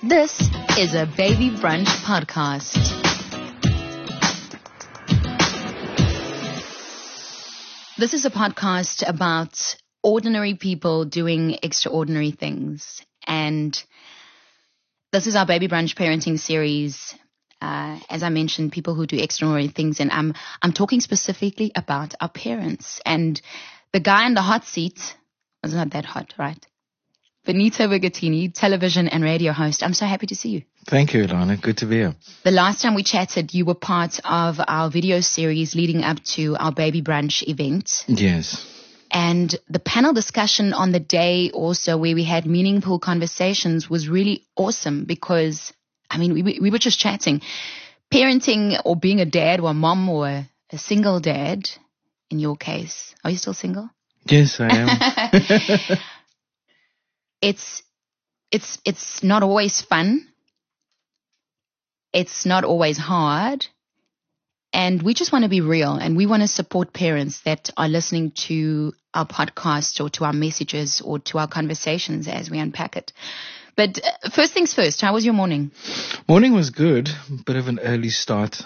This is a Baby Brunch podcast. This is a podcast about ordinary people doing extraordinary things. And this is our Baby Brunch parenting series. As I mentioned, people who do extraordinary things. And I'm talking specifically about our parents. And the guy in the hot seat was not that hot, right? Benito Bergatini, television and radio host. I'm so happy to see you. Thank you, Ilana. Good to be here. The last time we chatted, you were part of our video series leading up to our Baby Brunch event. Yes. And the panel discussion on the day also, where we had meaningful conversations, was really awesome because, I mean, we were just chatting. Parenting or being a dad or a mom or a single dad, in your case. Are you still single? Yes, I am. It's not always fun. It's not always hard. And we just want to be real, and we want to support parents that are listening to our podcast or to our messages or to our conversations as we unpack it. But first things first, how was your morning? Morning was good. Bit of an early start.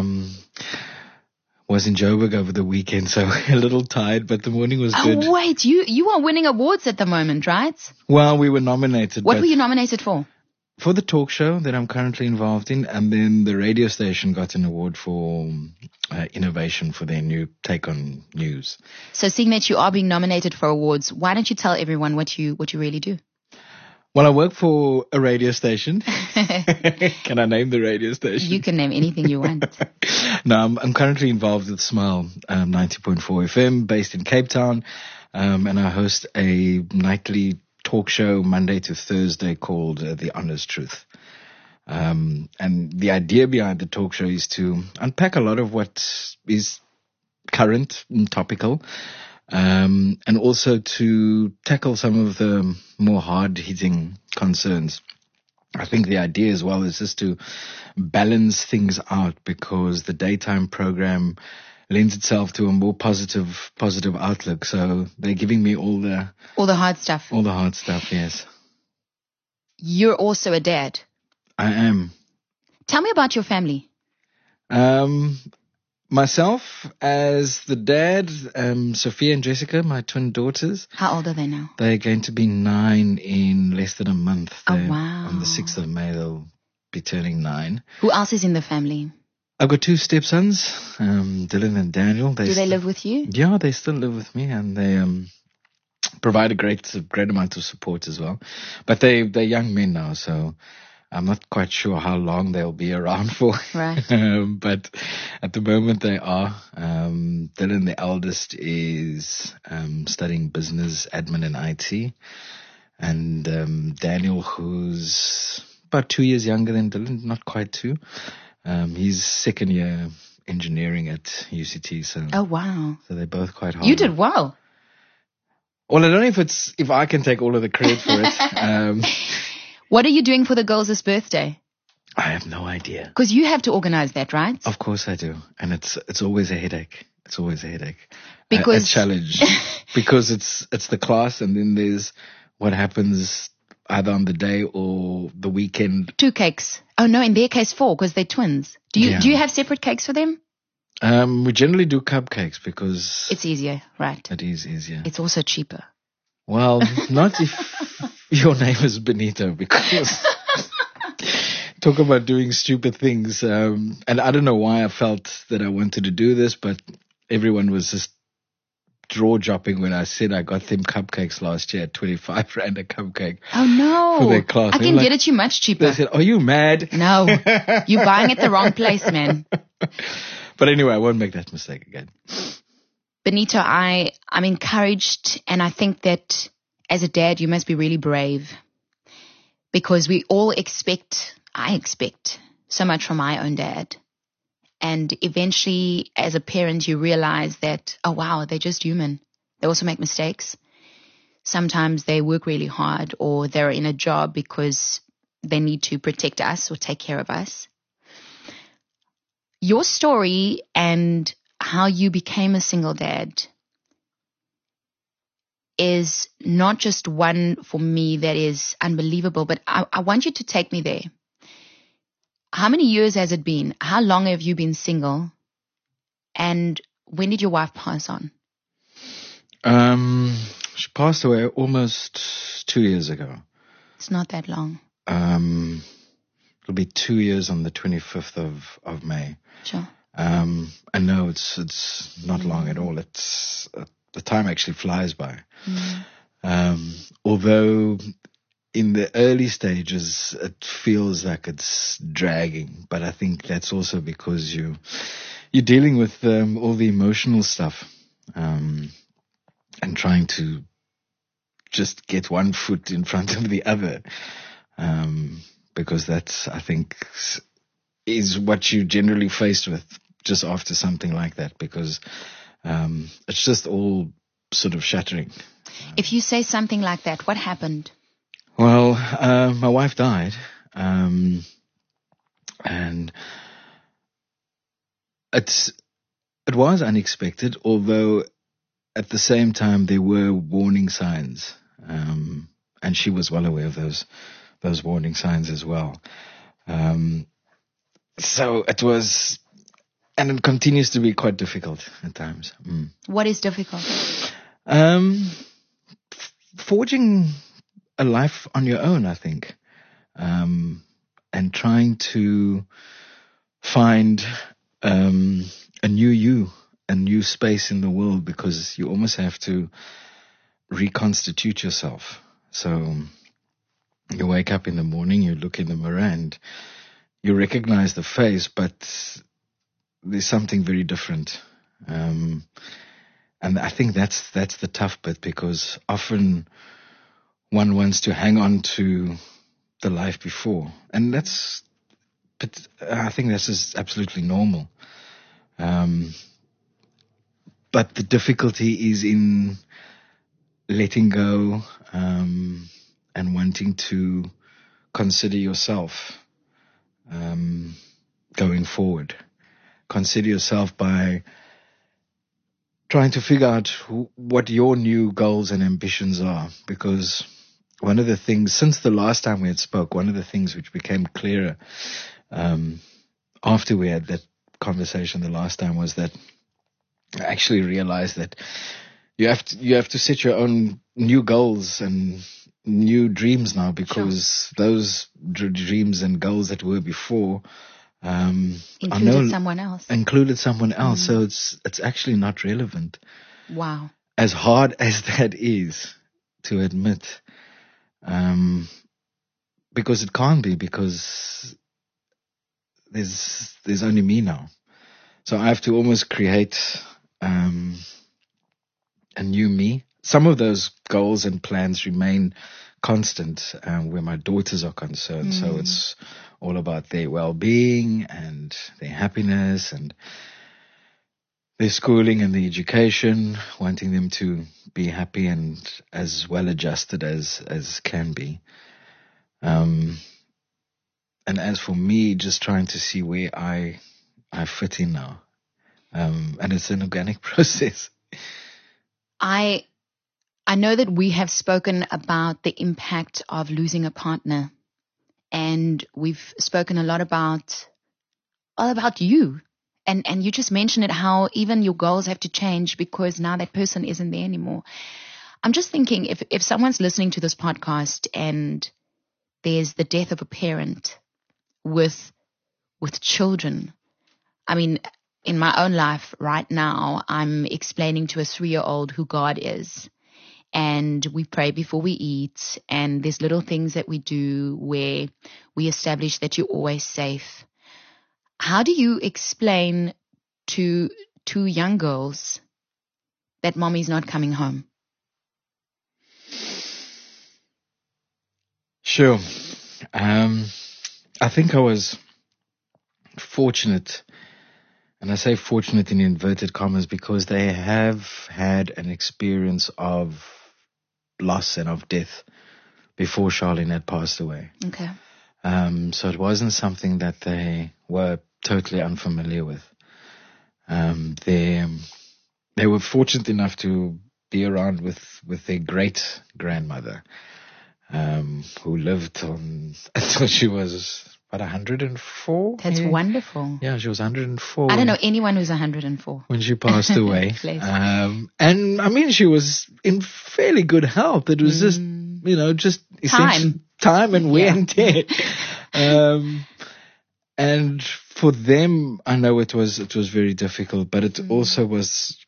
Was in Joburg over the weekend, so a little tired, but the morning was good. Oh, wait, you are winning awards at the moment, right? Well, we were nominated. What were you nominated for? For the talk show that I'm currently involved in, and then the radio station got an award for innovation for their new take on news. So seeing that you are being nominated for awards, why don't you tell everyone what you really do? Well, I work for a radio station. Can I name the radio station? You can name anything you want. No, I'm currently involved with Smile 90.4 FM based in Cape Town. And I host a nightly talk show Monday to Thursday called The Honest Truth. And the idea behind the talk show is to unpack a lot of what is current and topical. And also to tackle some of the more hard-hitting concerns. I think the idea as well is just to balance things out, because the daytime program lends itself to a more positive outlook. So they're giving me all the hard stuff. All the hard stuff, yes. You're also a dad. I am. Tell me about your family. Myself as the dad, Sophia and Jessica, my twin daughters. How old are they now? They're going to be 9 in less than a month. Oh, wow. On the 6th of May, they'll be turning 9. Who else is in the family? I've got 2 stepsons, Dylan and Daniel. Do they live with you? Yeah, they still live with me, and they provide a great amount of support as well. But they're young men now, so I'm not quite sure how long they'll be around for. Right. But at the moment they are. Dylan, the eldest, is studying business, admin and IT. And Daniel, who's about 2 years younger than Dylan, not quite 2. He's second year engineering at UCT. So, oh, wow. So they're both quite hard. You did well. Well, I don't know if I can take all of the credit for it. What are you doing for the girls' birthday? I have no idea. Because you have to organize that, right? Of course I do. And it's always a headache. It's always a headache. Because a challenge. Because it's the class, and then there's what happens either on the day or the weekend. 2 cakes. Oh, no, in their case 4, because they're twins. Do you have separate cakes for them? We generally do cupcakes because it's easier, right? It is easier. It's also cheaper. Well, not if your name is Benito, because talk about doing stupid things. And I don't know why I felt that I wanted to do this, but everyone was just jaw dropping when I said I got them cupcakes last year at 25 Rand a cupcake. Oh, no. For their class. I can get it you much cheaper. They said, are you mad? No, you're buying at the wrong place, man. But anyway, I won't make that mistake again. Benito, I'm encouraged, and I think that as a dad, you must be really brave, because we all I expect so much from my own dad. And eventually, as a parent, you realize that, oh, wow, they're just human. They also make mistakes. Sometimes they work really hard, or they're in a job because they need to protect us or take care of us. Your story and how you became a single dad is not just one for me that is unbelievable, but I want you to take me there. How many years has it been? How long have you been single? And when did your wife pass on? She passed away almost 2 years ago. It's not that long. It'll be 2 years on the 25th of May. Sure. I know it's not long at all. It's the time actually flies by. Although in the early stages it feels like it's dragging, but I think that's also because you're dealing with all the emotional stuff, and trying to just get one foot in front of the other, because that's, I think, is what you generally faced with just after something like that, because it's just all sort of shattering. If you say something like that, what happened? Well, my wife died, and it was unexpected, although at the same time there were warning signs, and she was well aware of those warning signs as well. So it was, and it continues to be quite difficult at times. What is difficult? Forging a life on your own, I think, and trying to find a new you, a new space in the world, because you almost have to reconstitute yourself. So you wake up in the morning, you look in the mirror, and you recognize the face, but there's something very different. And I think that's the tough bit, because often one wants to hang on to the life before, and but I think this is absolutely normal. But the difficulty is in letting go, and wanting to consider yourself, going forward. Consider yourself by trying to figure out what your new goals and ambitions are, because one of the things, since the last time we had spoke, one of the things which became clearer after we had that conversation the last time was that I actually realized that you have to set your own new goals and new dreams now, because those dreams and goals that were before included someone else. So it's actually not relevant. Wow. As hard as that is to admit, because it can't be, because there's only me now. So I have to almost create a new me. Some of those goals and plans remain constant where my daughters are concerned. So it's all about their well-being and their happiness and their schooling and the education, wanting them to be happy and as well adjusted as can be. And as for me, just trying to see where I fit in now. And it's an organic process. I know that we have spoken about the impact of losing a partner, and we've spoken a lot about you. And you just mentioned it, how even your goals have to change because now that person isn't there anymore. I'm just thinking, if someone's listening to this podcast and there's the death of a parent with children, I mean, in my own life right now, I'm explaining to a 3-year-old who God is. And we pray before we eat. And there's little things that we do where we establish that you're always safe. How do you explain to 2 young girls that mommy's not coming home? Sure. I think I was fortunate, and I say fortunate in inverted commas, because they have had an experience of loss and of death before Charlene had passed away. Okay. So it wasn't something that they were totally unfamiliar with. They were fortunate enough to be around with their great grandmother, who lived on until she was, what, 104? That's wonderful. Yeah, she was 104. I don't know anyone who's 104. When she passed away. Bless. And I mean, she was in fairly good health. It was just, just time and wear and tear. And for them, I know it was very difficult, but it also was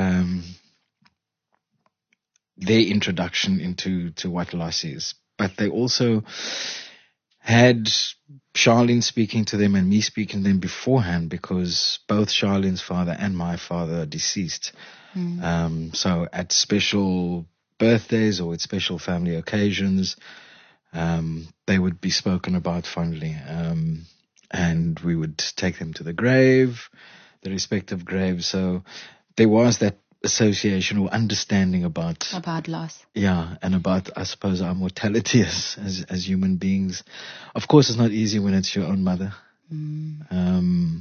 their introduction into what loss is. But they also had Charlene speaking to them and me speaking to them beforehand, because both Charlene's father and my father are deceased. So at special birthdays or at special family occasions, they would be spoken about fondly. And we would take them to the respective graves. So there was that association or understanding about loss. Yeah, and about, I suppose, our mortality as human beings. Of course, it's not easy when it's your own mother. And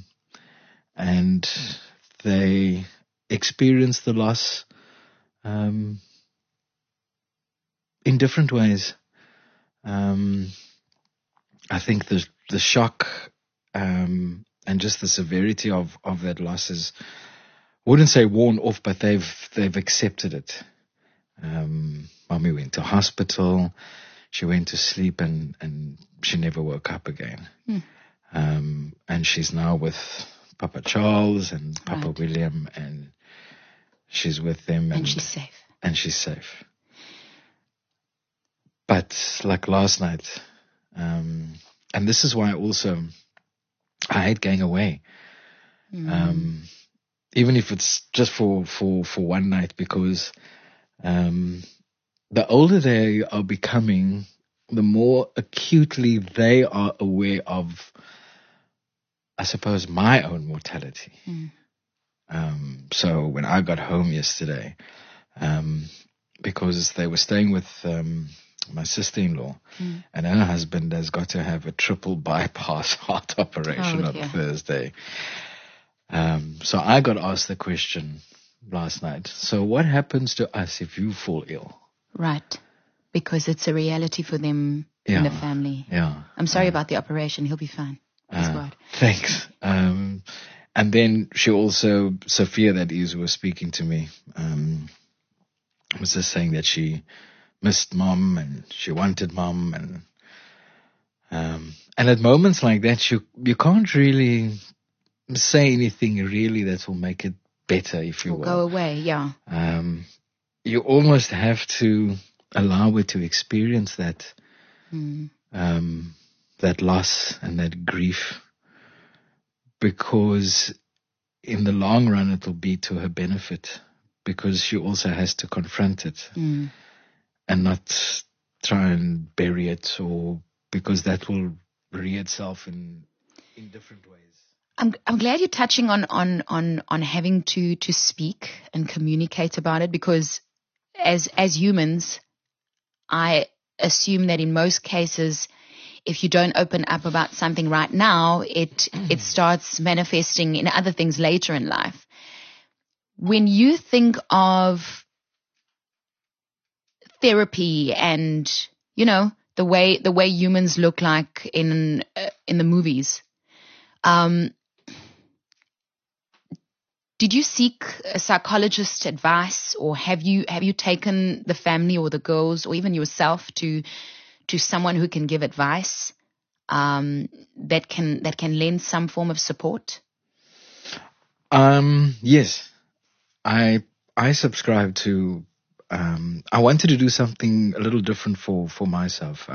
they experience the loss in different ways. I think the shock and just the severity of that loss is, I wouldn't say worn off, but they've accepted it. Mommy went to hospital, she went to sleep, and she never woke up again. And she's now with Papa Charles and Papa William, and she's with them. And she's safe. And she's safe. But like last night, and this is why also I hate going away. Even if it's just for one night, because the older they are becoming, the more acutely they are aware of, I suppose, my own mortality. So when I got home yesterday, because they were staying with my sister-in-law, and her husband has got to have a triple bypass heart operation on Thursday. So I got asked the question last night. So what happens to us if you fall ill? Right. Because it's a reality for them in the family. Yeah. I'm sorry about the operation. He'll be fine. Thanks. And then she also, Sophia, that is, was speaking to me, was just saying that she missed mom and she wanted mom, and at moments like that, you can't really say anything really that will make it better, if you will. Go away, yeah. You almost have to allow it to experience that, that loss and that grief, because in the long run it will be to her benefit, because she also has to confront it and not try and bury it, or because that will rear itself in different ways. I'm glad you're touching on having to speak and communicate about it, because as humans, I assume that in most cases, if you don't open up about something right now, it starts manifesting in other things later in life. When you think of therapy and, the way humans look like in the movies, did you seek a psychologist's advice, or have you taken the family or the girls or even yourself to someone who can give advice that can lend some form of support? Yes, I subscribe to. I wanted to do something a little different for myself.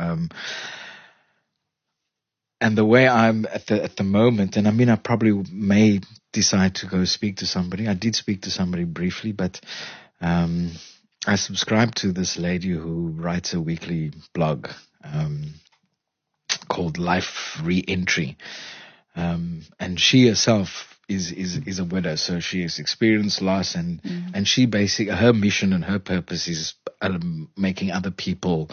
And the way I'm at the moment, and I mean, I probably may decide to go speak to somebody. I did speak to somebody briefly, but I subscribe to this lady who writes a weekly blog called Life Re-Entry. And she herself is a widow, so she has experienced loss, and she basically, her mission and her purpose is making other people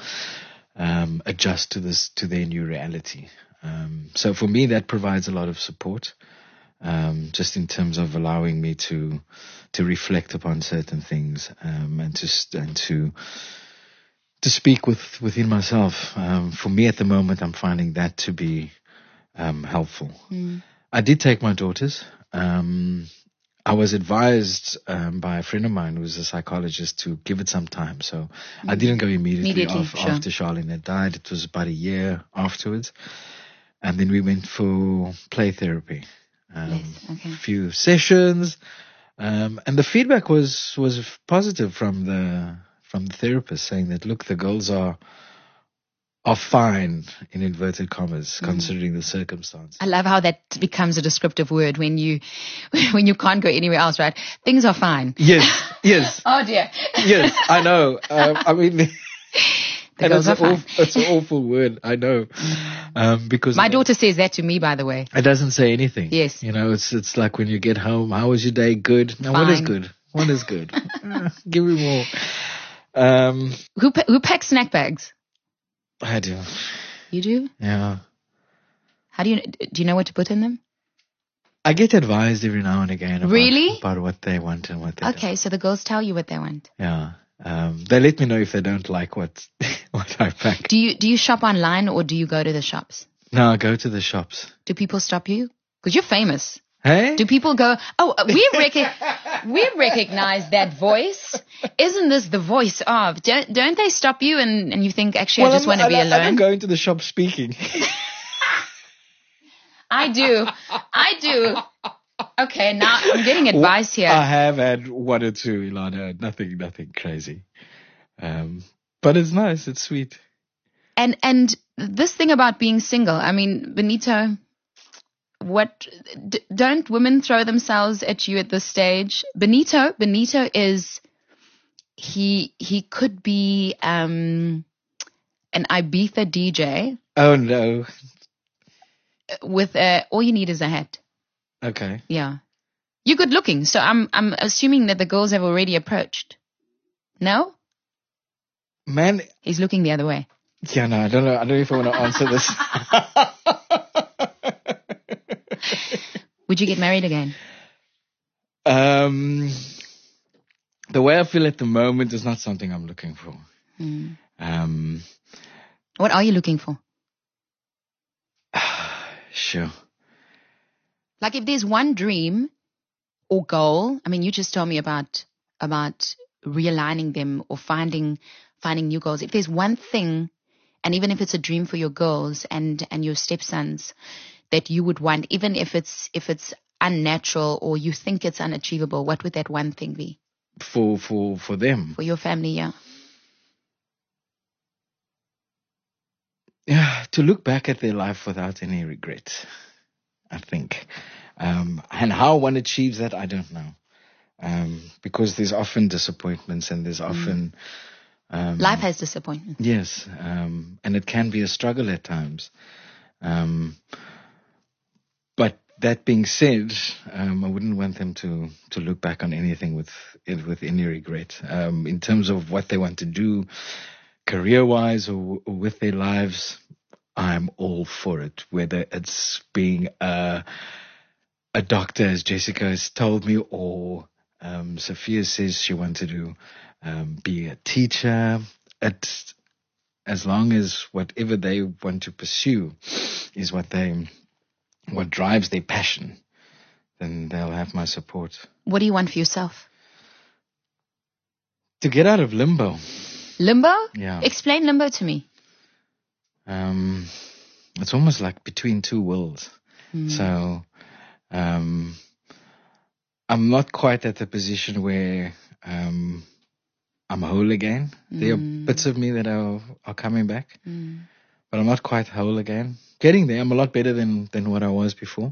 adjust to their new reality. So for me, that provides a lot of support. just in terms of allowing me to reflect upon certain things, and to speak within myself. For me at the moment, I'm finding that to be helpful. I did take my daughters. I was advised by a friend of mine who's a psychologist to give it some time. So I didn't go immediately after Charlene had died. It was about a year afterwards. And then we went for play therapy. A few sessions. And the feedback was positive from the therapist, saying that, look, the girls are fine, in inverted commas, considering the circumstance. I love how that becomes a descriptive word when you can't go anywhere else, right? Things are fine. Yes. Oh dear. Yes, I know. I mean, the girls are fine. It's an awful word, I know. Because my daughter says that to me, by the way. It doesn't say anything. Yes. It's like when you get home, how was your day? Good. Now, fine. What is good? What is good? Give me more. Who packs snack bags? I do. You do? Yeah. How do you know what to put in them? I get advised every now and again about what they want and what they Okay, so the girls tell you what they want. Yeah. They let me know if they don't like what I pack. Do you shop online or do you go to the shops? No, I go to the shops. Do people stop you? Because you're famous. Hey? Do people go, oh, we recognize that voice. Isn't this the voice of? Don't they stop you and you think, actually, I just want to be alone? I don't go into the shop speaking. I do. Okay, now I'm getting advice here. I have had one or two, Ilana. Nothing crazy. But it's nice. It's sweet. And this thing about being single, I mean, Benito, don't women throw themselves at you at this stage? Benito is, he could be an Ibiza DJ. Oh no. With all you need is a hat. Okay. Yeah. You're good looking, so I'm assuming that the girls have already approached. No? Man, he's looking the other way. Yeah, no, I don't know. I don't know if I want to answer this. Would you get married again? The way I feel at the moment is not something I'm looking for. What are you looking for? Sure. Like if there's one dream or goal, I mean, you just told me about realigning them or finding new goals. If there's one thing, and even if it's a dream for your girls and your stepsons that you would want, even if it's unnatural or you think it's unachievable, what would that one thing be? For them? For your family, yeah. Yeah, to look back at their life without any regret, I think. And how one achieves that, I don't know. Because there's often disappointments and there's often... life has disappointment. Yes. And it can be a struggle at times. But that being said, I wouldn't want them to look back on anything with any regret. In terms of what they want to do, career-wise or with their lives, I'm all for it. Whether it's being a doctor, as Jessica has told me, or Sophia says she wanted to be a teacher. As long as whatever they want to pursue is what drives their passion, then they'll have my support. What do you want for yourself? To get out of limbo. Limbo? Yeah. Explain limbo to me. It's almost like between two worlds. So, I'm not quite at the position where I'm whole again. There are bits of me that are coming back, but I'm not quite whole again. Getting there, I'm a lot better than what I was before.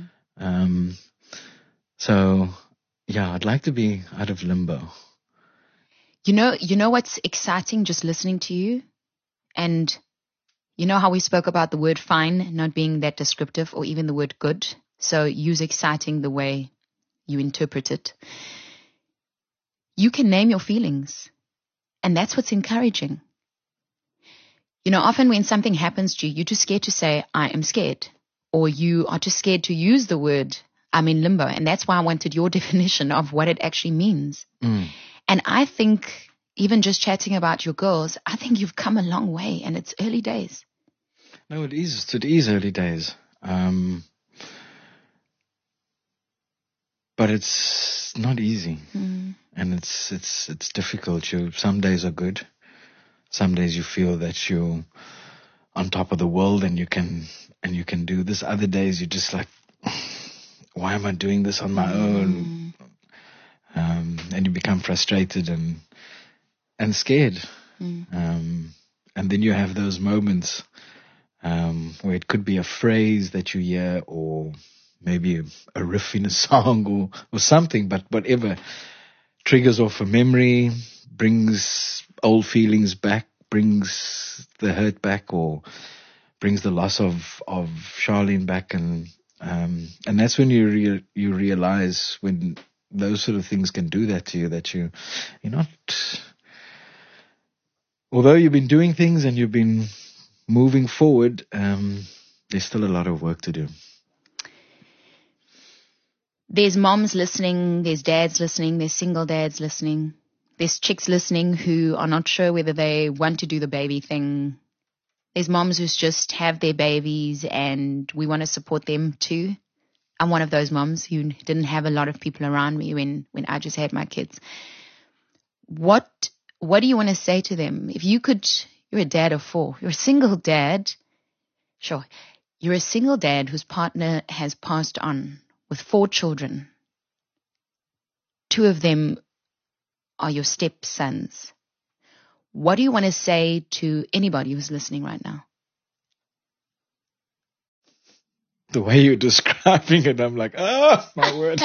So, yeah, I'd like to be out of limbo. You know what's exciting just listening to you? And you know how we spoke about the word fine not being that descriptive, or even the word good? So use exciting the way you interpret it. You can name your feelings, and that's what's encouraging. You know, often when something happens to you, you're too scared to say, I am scared. Or you are too scared to use the word, I'm in limbo. And that's why I wanted your definition of what it actually means. And I think even just chatting about your girls, I think you've come a long way, and it's early days. No, it is. It is early days. But it's not easy, and it's difficult. Some days are good. Some days you feel that you're on top of the world and you can do this. Other days you're just like, why am I doing this on my own? And you become frustrated and scared. And then you have those moments where it could be a phrase that you hear, or maybe a riff in a song or something, but whatever triggers off a memory, brings old feelings back, brings the hurt back, or brings the loss of Charlene back. And that's when you realize, when those sort of things can do that to you, that you're not, although you've been doing things and you've been moving forward, there's still a lot of work to do. There's moms listening, there's dads listening, there's single dads listening, there's chicks listening who are not sure whether they want to do the baby thing. There's moms who just have their babies and we want to support them too. I'm one of those moms who didn't have a lot of people around me when I just had my kids. What do you want to say to them? If you could, you're a dad of 4, you're a single dad. Sure. You're a single dad whose partner has passed on, with 4 children. 2 of them are your stepsons. What do you want to say to anybody who's listening right now? The way you're describing it, I'm like, oh, my word.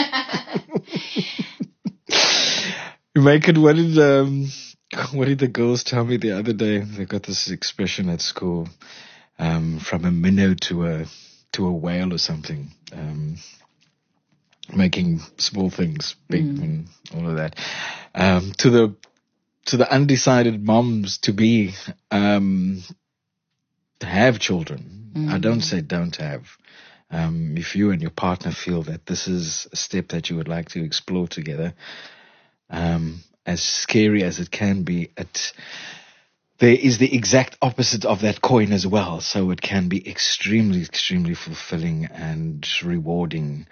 You make it, what did the girls tell me the other day? They got this expression at school, from a minnow to a whale or something. Making small things big and all of that. To the undecided moms to be, to have children. I don't say don't have. If you and your partner feel that this is a step that you would like to explore together, as scary as it can be, there is the exact opposite of that coin as well. So it can be extremely, extremely fulfilling and rewarding.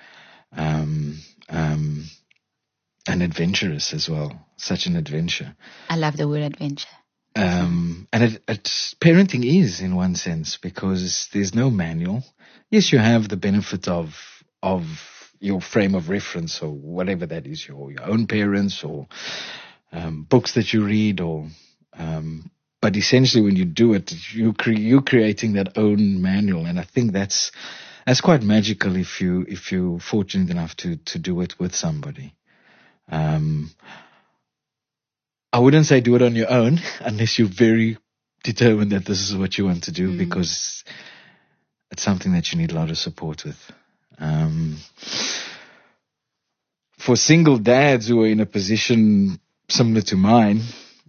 And adventurous as well. Such an adventure. I love the word adventure. And parenting is, in one sense, because there's no manual. Yes, you have the benefit of your frame of reference, or whatever that is, your own parents, or books that you read, or but essentially when you do it, you're creating that own manual. And I think that's quite magical if you're fortunate enough to do it with somebody. I wouldn't say do it on your own unless you're very determined that this is what you want to do, because it's something that you need a lot of support with. For single dads who are in a position similar to mine,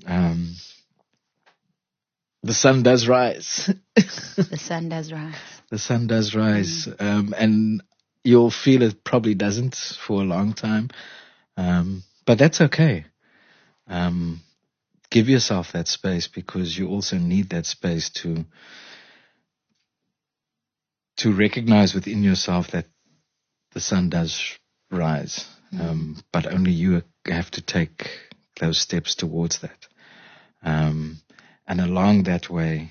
the sun does rise. The sun does rise. The sun does rise. And you'll feel it probably doesn't for a long time. But that's okay. Give yourself that space, because you also need that space to recognize within yourself that the sun does rise. But only you have to take those steps towards that. And along that way,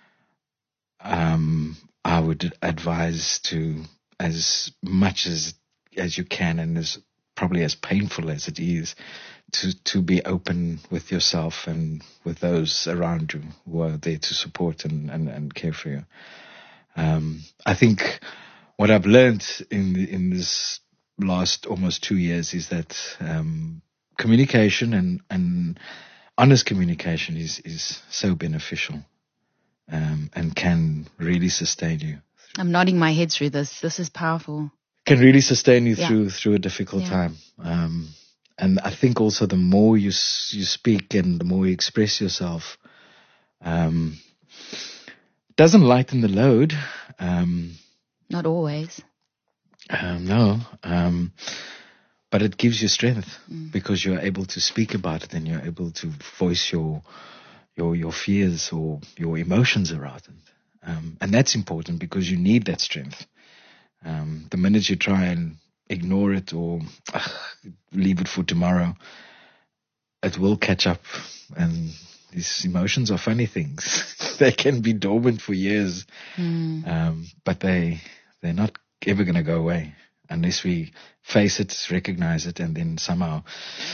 I would advise to, as much as you can, and as probably as painful as it is, to be open with yourself and with those around you who are there to support and care for you. I think what I've learned in this last almost 2 years is that communication and honest communication is so beneficial, and can really sustain you. I'm nodding my head through this. This is powerful. Can really sustain you through a difficult time. And I think also the more you speak and the more you express yourself, doesn't lighten the load. Not always. No. But it gives you strength because you're able to speak about it and you're able to voice your fears or your emotions around it. And that's important because you need that strength. The minute you try and ignore it or leave it for tomorrow, it will catch up. And these emotions are funny things. They can be dormant for years, but they're not ever going to go away unless we face it, recognize it, and then somehow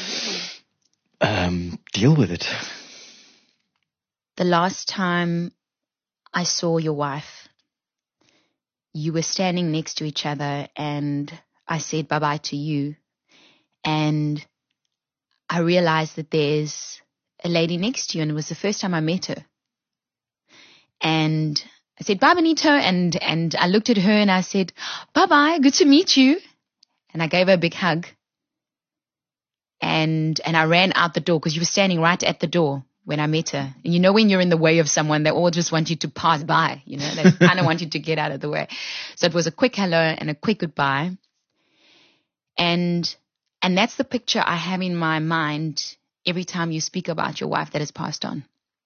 deal with it. The last time I saw your wife, you were standing next to each other, and I said bye-bye to you. And I realized that there's a lady next to you, and it was the first time I met her. And I said, bye, Benito. And I looked at her and I said, bye-bye, good to meet you. And I gave her a big hug. And I ran out the door because you were standing right at the door when I met her. And you know when you're in the way of someone, they all just want you to pass by. You know, they kind of want you to get out of the way. So it was a quick hello and a quick goodbye. And that's the picture I have in my mind every time you speak about your wife that has passed on.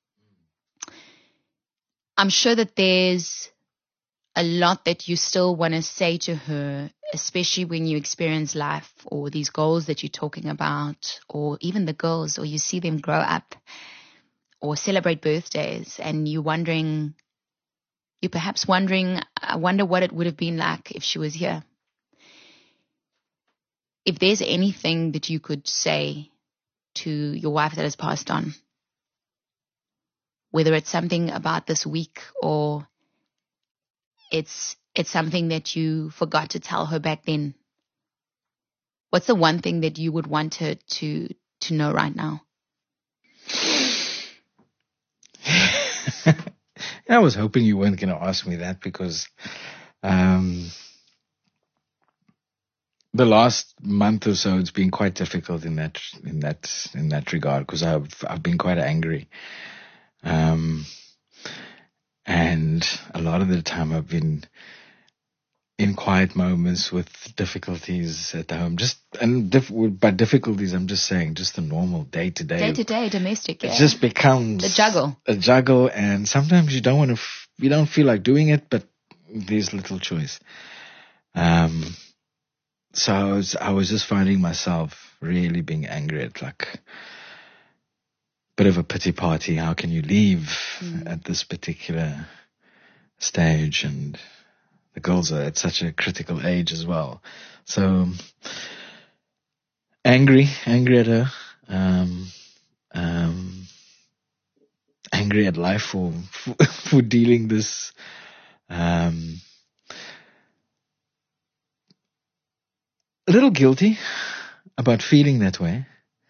I'm sure that there's a lot that you still want to say to her, especially when you experience life or these goals that you're talking about, or even the girls, or you see them grow up or celebrate birthdays, and you're perhaps wondering, I wonder what it would have been like if she was here. If there's anything that you could say to your wife that has passed on, whether it's something about this week or it's something that you forgot to tell her back then, what's the one thing that you would want her to know right now? I was hoping you weren't going to ask me that because the last month or so it's been quite difficult in that regard because I've been quite angry, and a lot of the time I've been in quiet moments with difficulties at home. By difficulties, I'm just saying just the normal day-to-day domestic. Yeah. It just becomes a juggle, and sometimes you don't feel like doing it, but there's little choice. So I was just finding myself really being angry at like a bit of a pity party. How can you leave at this particular stage? And the girls are at such a critical age as well. So angry at her, angry at life for dealing this. A little guilty about feeling that way.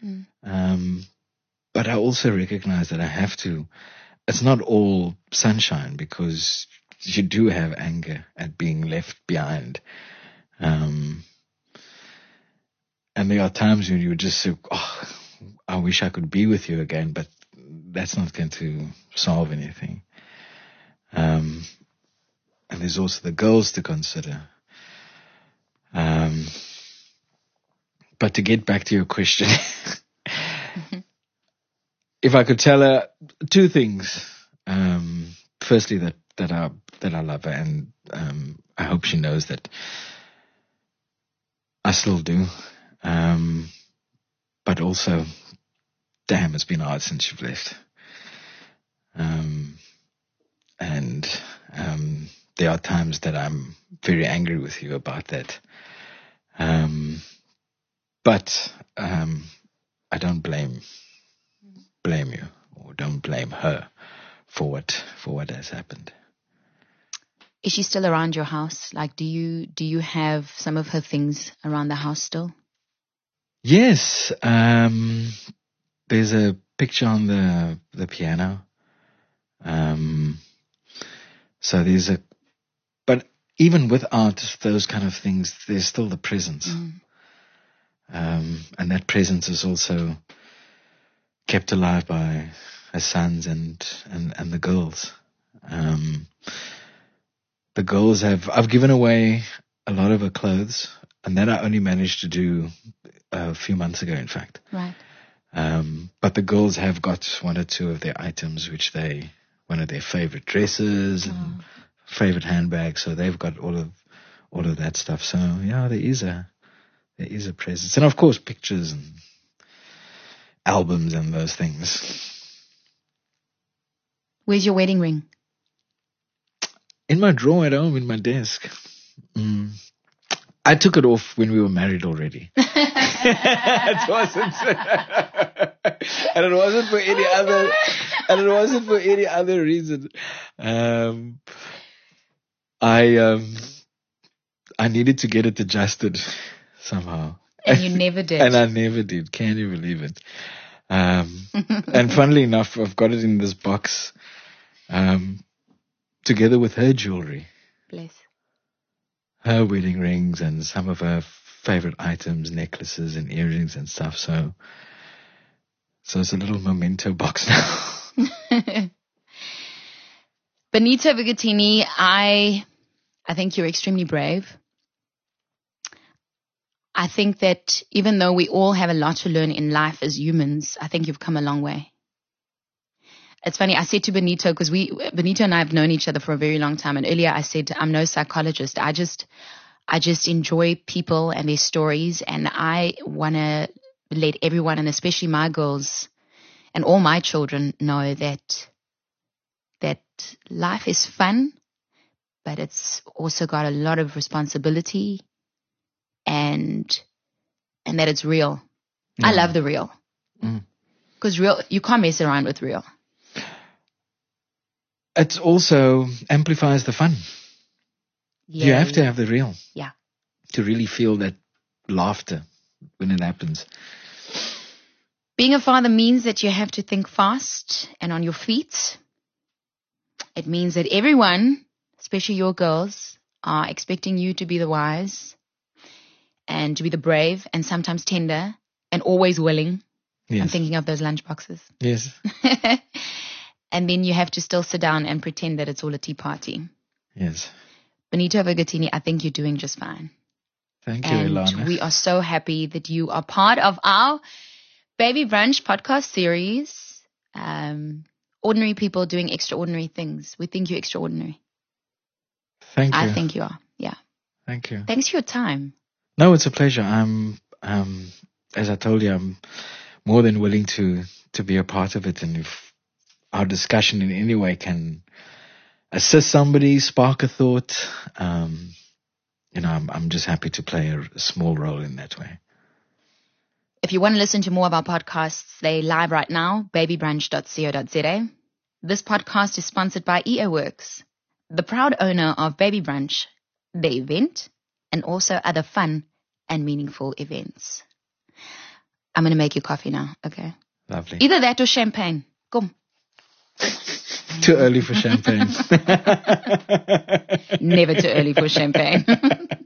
But I also recognize that I have to. It's not all sunshine because you do have anger at being left behind. And there are times when you just say, oh, I wish I could be with you again, but that's not going to solve anything. And there's also the girls to consider. But to get back to your question, if I could tell her two things. Firstly, that I love her, and I hope she knows that I still do. But also, damn, it's been hard since you've left. And there are times that I'm very angry with you about that. But I don't blame you, or don't blame her for what has happened. Is she still around your house? Like, do you have some of her things around the house still? Yes. There's a picture on the piano. So but even without those kind of things, there's still the presence. And that presence is also kept alive by her sons and the girls. The girls I've given away a lot of her clothes, and that I only managed to do a few months ago, in fact. Right. But the girls have got one or two of their items, one of their favorite dresses and favorite handbags. So they've got all of that stuff. So yeah, there is a presence, and of course pictures and albums and those things. Where's your wedding ring? In my drawer at home, in my desk. I took it off when we were married already. It wasn't, and it wasn't for any other reason. I needed to get it adjusted somehow. And you never did. And I never did. Can you believe it? And funnily enough, I've got it in this box, together with her jewelry. Bless. Her wedding rings and some of her favorite items, necklaces and earrings and stuff. So it's a little memento box now. Benito Vigatini, I think you're extremely brave. I think that even though we all have a lot to learn in life as humans, I think you've come a long way. It's funny, I said to Benito, because Benito and I have known each other for a very long time, and earlier I said, I'm no psychologist. I just enjoy people and their stories, and I want to let everyone, and especially my girls and all my children, know that life is fun, but it's also got a lot of responsibility, and that it's real. I love the real. Because real, you can't mess around with real. It also amplifies the fun. Yeah. You have to have the real. Yeah. To really feel that laughter when it happens. Being a father means that you have to think fast and on your feet. It means that everyone, especially your girls, are expecting you to be the wise and to be the brave and sometimes tender and always willing. Yes. I'm thinking of those lunch boxes. Yes. And then you have to still sit down and pretend that it's all a tea party. Yes. Benito Vigatini, I think you're doing just fine. Thank you, Ilana. We are so happy that you are part of our Baby Brunch podcast series. Ordinary people doing extraordinary things. We think you're extraordinary. Thank you. I think you are. Yeah. Thank you. Thanks for your time. No, it's a pleasure. As I told you, I'm more than willing to be a part of it. And if our discussion in any way can assist somebody, spark a thought, I'm just happy to play a small role in that way. If you want to listen to more of our podcasts, they're live right now, babybrunch.co.za. This podcast is sponsored by EO Works, the proud owner of Baby Brunch, the event, and also other fun and meaningful events. I'm going to make you coffee now, okay? Lovely. Either that or champagne. Come. Too early for champagne. Never too early for champagne.